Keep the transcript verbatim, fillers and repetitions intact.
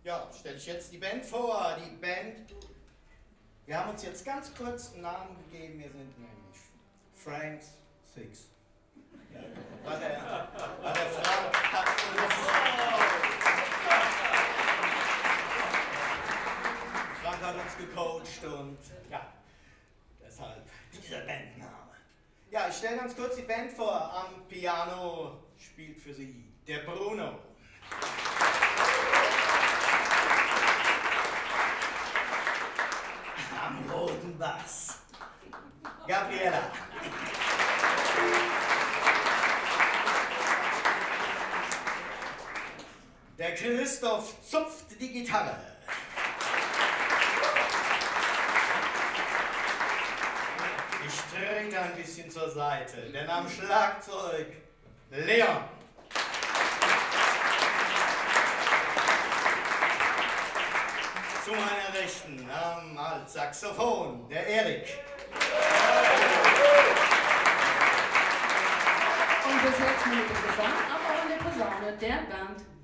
Ja, stelle ich jetzt die Band vor. Die Band. Wir haben uns jetzt ganz kurz einen Namen gegeben. Wir sind nämlich Franks Six. Ja. Weil der, weil der Frank hat uns, Frank hat uns gecoacht und ja, deshalb dieser Bandname. Ja, ich stelle ganz kurz die Band vor. Am Piano spielt für sie der Bruno. Am roten Bass Gabriela. Der Christoph zupft die Gitarre. Ich trete ein bisschen zur Seite, denn am Schlagzeug Leon. Zu meiner Rechten am Altsaxophon der Erik. Und bis jetzt mit dem Gesang, aber auch in der Posaune der Bernd.